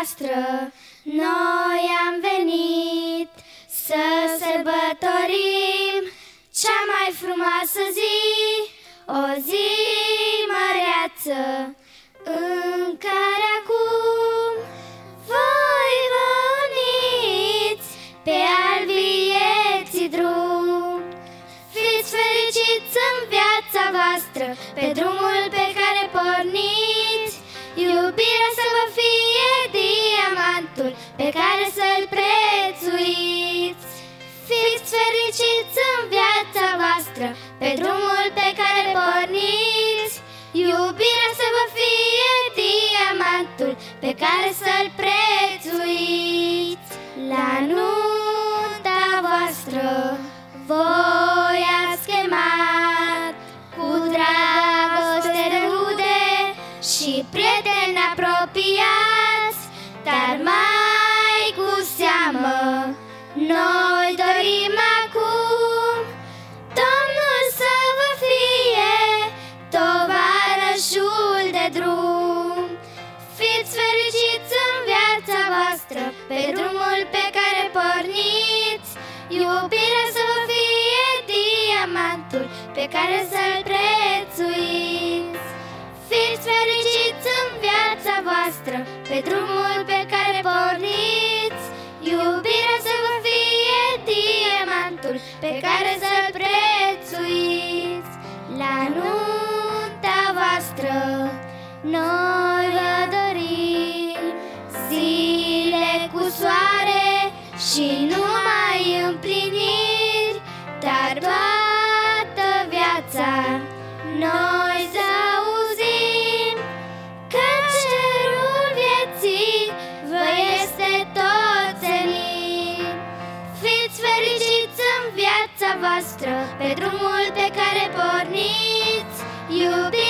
voastră noi am venit să sărbătorim cea mai frumoasă zi, o zi măreață, în care acum voi vă uniți pe al vieții drum. Fiți fericiți în viața voastră, pe drumul pe care porniți, iubirea să vă fie diamantul pe care să-l prețuiți. Fiți fericiți în viața voastră, pe drumul pe care porniți, iubirea să vă fie diamantul pe care să-l prețuiți. La nunta voastră voi ați chemat cu dragoste de rude și prieteni apropiați, dar mai cu seamă noi dorim acum Domnul să vă fie tovarășul de drum. Fiți fericiți în viața voastră, pe drumul pe care porniți, iubirea să vă fie diamantul pe care să-l prețuiți. Fiți fericiți în viața voastră, pe drumul pe care porniți, iubirea să vă fie diamantul pe care să-l prețuiți. La nunta voastră noi vă dorim zile cu soare și numai împliniri, dar toată viața noi să auzim că cerul vieții vă este tot ținit. Fiți fericiți în viața voastră, pe drumul pe care porniți, iubiți